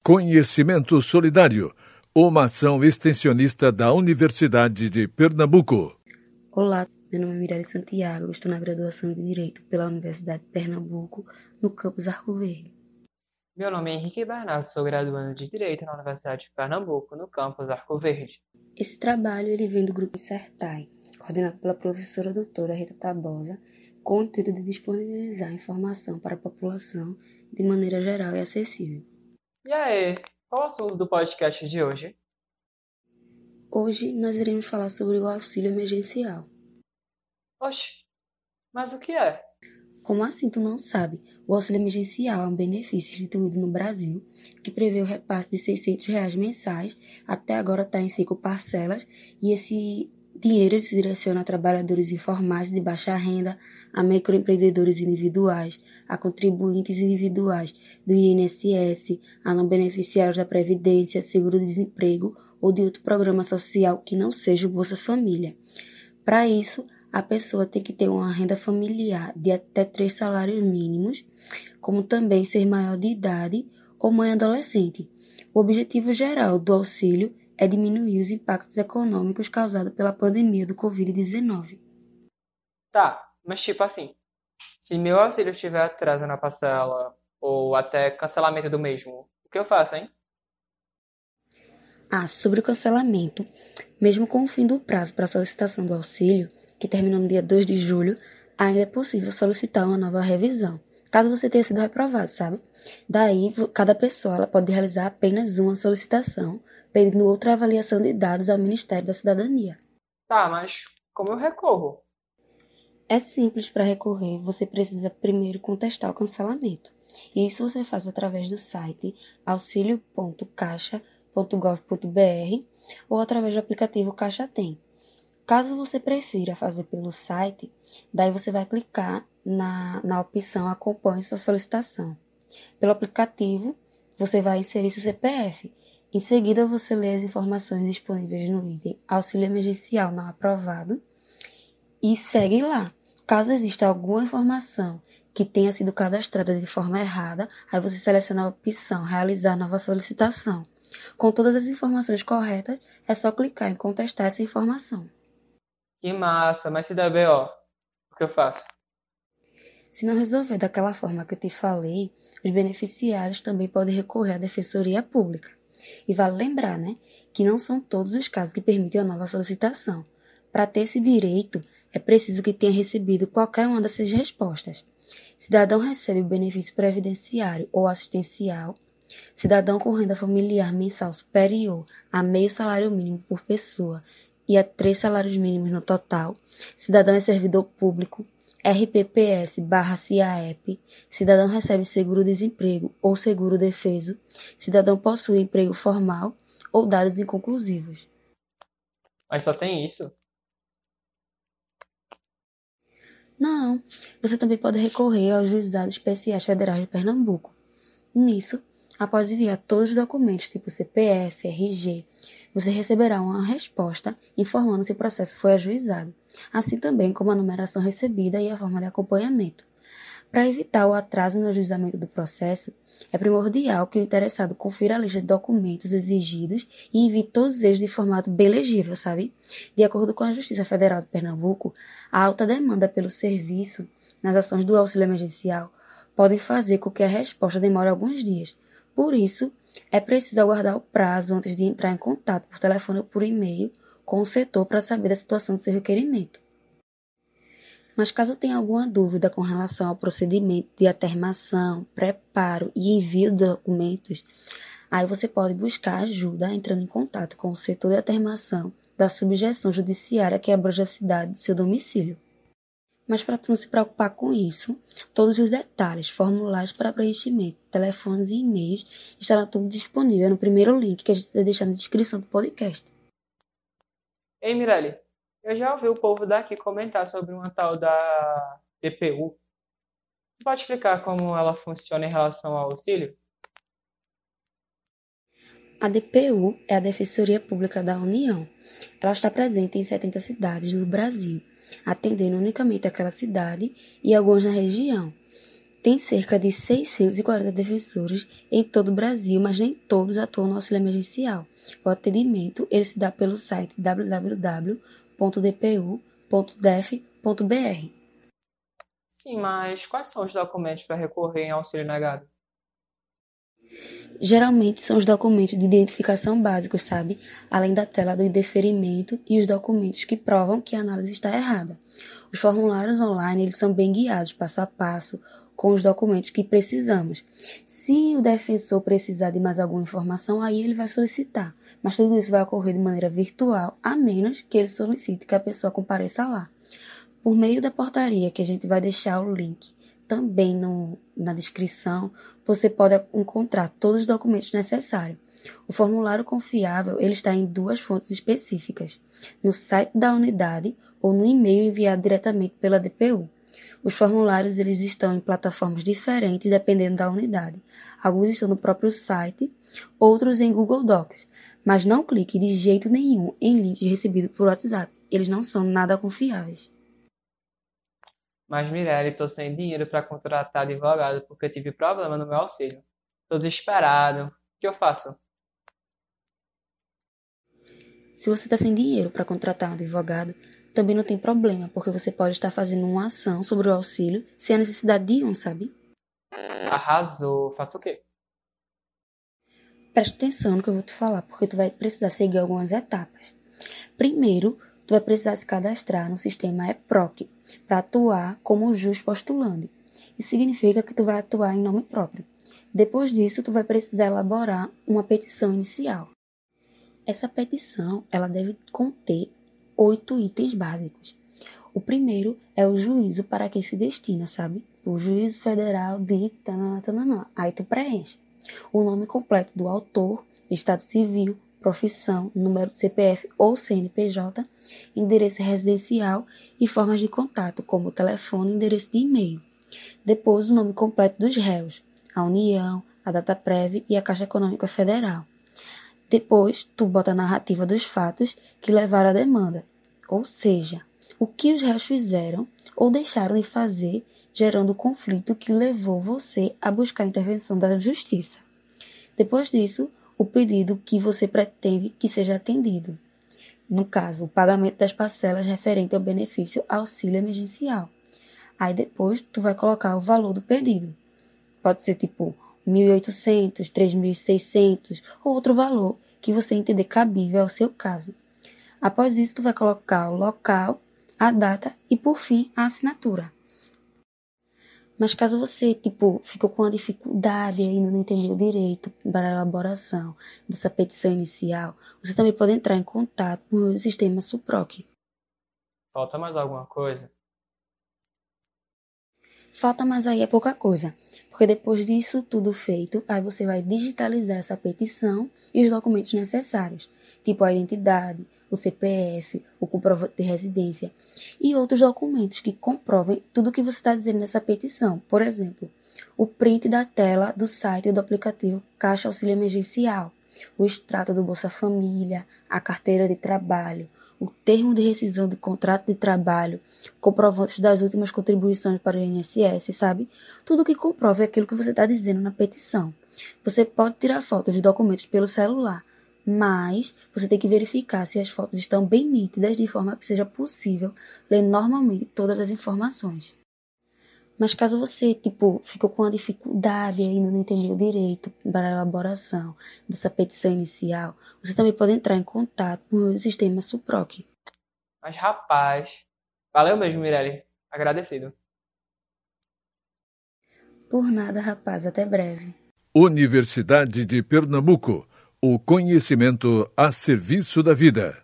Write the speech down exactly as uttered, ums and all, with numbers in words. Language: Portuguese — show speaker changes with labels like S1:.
S1: Conhecimento Solidário, uma ação extensionista da Universidade de Pernambuco.
S2: Olá, meu nome é Mirelle Santiago, estou na graduação de Direito pela Universidade de Pernambuco, no campus Arco Verde.
S3: Meu nome é Henrique Bernardo, sou graduando de Direito na Universidade de Pernambuco, no campus Arco Verde.
S2: Esse trabalho ele vem do grupo Insertai, coordenado pela professora doutora Rita Tabosa, com o intuito de disponibilizar informação para a população de maneira geral e acessível.
S3: E aí, qual é o assunto do podcast de hoje?
S2: Hoje nós iremos falar sobre o auxílio emergencial.
S3: Oxe, mas o que é?
S2: Como assim tu não sabe? O auxílio emergencial é um benefício instituído no Brasil que prevê o repasse de seiscentos reais mensais, até agora está em cinco parcelas, e esse dinheiro se direciona a trabalhadores informais de baixa renda, a microempreendedores individuais, a contribuintes individuais do I N S S, a não beneficiários da Previdência, seguro-desemprego ou de outro programa social que não seja o Bolsa Família. Para isso, a pessoa tem que ter uma renda familiar de até três salários mínimos, como também ser maior de idade ou mãe adolescente. O objetivo geral do auxílio é diminuir os impactos econômicos causados pela pandemia do covid dezenove.
S3: Tá, mas tipo assim, se meu auxílio tiver atraso na parcela ou até cancelamento do mesmo, o que eu faço, hein?
S2: Ah, sobre o cancelamento, mesmo com o fim do prazo para a solicitação do auxílio, que terminou no dia dois de julho, ainda é possível solicitar uma nova revisão, caso você tenha sido reprovado, sabe? Daí, cada pessoa ela pode realizar apenas uma solicitação, pedindo outra avaliação de dados ao Ministério da Cidadania.
S3: Tá, mas como eu recorro?
S2: É simples para recorrer, você precisa primeiro contestar o cancelamento. E isso você faz através do site auxilio ponto caixa ponto gov ponto br ou através do aplicativo Caixa Tem. Caso você prefira fazer pelo site, daí você vai clicar na, na opção Acompanhe sua solicitação. Pelo aplicativo, você vai inserir seu C P F. Em seguida, você lê as informações disponíveis no item Auxílio Emergencial Não Aprovado e segue lá. Caso exista alguma informação que tenha sido cadastrada de forma errada, aí você seleciona a opção Realizar nova solicitação. Com todas as informações corretas, é só clicar em contestar essa informação.
S3: Que massa, mas se der B O, o que eu faço?
S2: Se não resolver daquela forma que eu te falei, os beneficiários também podem recorrer à Defensoria Pública. E vale lembrar, né, que não são todos os casos que permitem a nova solicitação. Para ter esse direito, é preciso que tenha recebido qualquer uma dessas respostas. Cidadão recebe o benefício previdenciário ou assistencial. Cidadão com renda familiar mensal superior a meio salário mínimo por pessoa e a três salários mínimos no total. Cidadão é servidor público, R P P S barra CIAEP. Cidadão recebe seguro-desemprego ou seguro-defeso. Cidadão possui emprego formal ou dados inconclusivos.
S3: Mas só tem isso?
S2: Não, você também pode recorrer aos Juizados Especiais Federais de Pernambuco. Nisso, após enviar todos os documentos tipo C P F, R G, você receberá uma resposta informando se o processo foi ajuizado, assim também como a numeração recebida e a forma de acompanhamento. Para evitar o atraso no ajuizamento do processo, é primordial que o interessado confira a lista de documentos exigidos e envie todos eles de formato bem legível, sabe? De acordo com a Justiça Federal de Pernambuco, a alta demanda pelo serviço nas ações do auxílio emergencial podem fazer com que a resposta demore alguns dias. Por isso, é preciso aguardar o prazo antes de entrar em contato por telefone ou por e-mail com o setor para saber da situação do seu requerimento. Mas caso tenha alguma dúvida com relação ao procedimento de atermação, preparo e envio de documentos, aí você pode buscar ajuda entrando em contato com o setor de atermação da subjeção judiciária que abrange a cidade do seu domicílio. Mas para tu não se preocupar com isso, todos os detalhes, formulários para preenchimento, telefones e e-mails estarão tudo disponível no primeiro link que a gente vai deixar na descrição do podcast.
S3: Ei, Mirelle, eu já ouvi o povo daqui comentar sobre uma tal da D P U. Você pode explicar como ela funciona em relação ao auxílio?
S2: A D P U é a Defensoria Pública da União. Ela está presente em setenta cidades do Brasil, atendendo unicamente aquela cidade e algumas na região. Tem cerca de seiscentos e quarenta defensores em todo o Brasil, mas nem todos atuam no auxílio emergencial. O atendimento ele se dá pelo site w w w ponto d p u ponto d e f ponto b r.
S3: Sim, mas quais são os documentos para recorrer em auxílio negado?
S2: Geralmente são os documentos de identificação básicos, sabe? Além da tela do indeferimento e os documentos que provam que a análise está errada. Os formulários online eles são bem guiados, passo a passo, com os documentos que precisamos. Se o defensor precisar de mais alguma informação, aí ele vai solicitar. Mas tudo isso vai ocorrer de maneira virtual, a menos que ele solicite que a pessoa compareça lá. Por meio da portaria, que a gente vai deixar o link também no, na descrição, você pode encontrar todos os documentos necessários. O formulário confiável ele está em duas fontes específicas, no site da unidade ou no e-mail enviado diretamente pela D P U. Os formulários eles estão em plataformas diferentes dependendo da unidade. Alguns estão no próprio site, outros em Google Docs. Mas não clique de jeito nenhum em links recebidos por WhatsApp. Eles não são nada confiáveis.
S3: Mas, Mirelle, estou sem dinheiro para contratar advogado porque tive problema no meu auxílio. Estou desesperado. O que eu faço?
S2: Se você está sem dinheiro para contratar um advogado, também não tem problema, porque você pode estar fazendo uma ação sobre o auxílio sem a necessidade de um, sabe?
S3: Arrasou. Faço o quê?
S2: Preste atenção no que eu vou te falar, porque tu vai precisar seguir algumas etapas. Primeiro, tu vai precisar se cadastrar no sistema E P R O C para atuar como justo postulante. Isso significa que tu vai atuar em nome próprio. Depois disso, tu vai precisar elaborar uma petição inicial. Essa petição ela deve conter oito itens básicos. O primeiro é o juízo para quem se destina, sabe? O juízo federal de tanana, tanana. Aí tu preenche o nome completo do autor, estado civil, profissão, número de C P F ou C N P J, endereço residencial e formas de contato, como telefone e endereço de e-mail. Depois, o nome completo dos réus, a União, a data prévia e a Caixa Econômica Federal. Depois, tu bota a narrativa dos fatos que levaram à demanda, ou seja, o que os réus fizeram ou deixaram de fazer, gerando o conflito que levou você a buscar a intervenção da justiça. Depois disso, o pedido que você pretende que seja atendido. No caso, o pagamento das parcelas referente ao benefício auxílio emergencial. Aí depois, tu vai colocar o valor do pedido. Pode ser tipo mil e oitocentos, três mil e seiscentos ou outro valor que você entender cabível ao seu caso. Após isso, tu vai colocar o local, a data e, por fim, a assinatura. Mas caso você, tipo, ficou com uma dificuldade e ainda não entendeu direito para a elaboração dessa petição inicial, você também pode entrar em contato com o sistema Suproc.
S3: Falta mais alguma coisa?
S2: Falta, mas aí é pouca coisa, porque depois disso tudo feito, aí você vai digitalizar essa petição e os documentos necessários, tipo a identidade, o C P F, o comprovante de residência e outros documentos que comprovem tudo o que você está dizendo nessa petição. Por exemplo, o print da tela do site do aplicativo Caixa Auxílio Emergencial, o extrato do Bolsa Família, a carteira de trabalho, o termo de rescisão do contrato de trabalho, comprovantes das últimas contribuições para o I N S S, sabe? Tudo que comprove aquilo que você está dizendo na petição. Você pode tirar fotos de documentos pelo celular, mas você tem que verificar se as fotos estão bem nítidas de forma que seja possível ler normalmente todas as informações. Mas caso você, tipo, ficou com uma dificuldade e ainda não entendeu direito para a elaboração dessa petição inicial, você também pode entrar em contato com o sistema Suproc.
S3: Mas, rapaz, valeu mesmo, Mirelle. Agradecido.
S2: Por nada, rapaz. Até breve.
S1: Universidade de Pernambuco. O conhecimento a serviço da vida.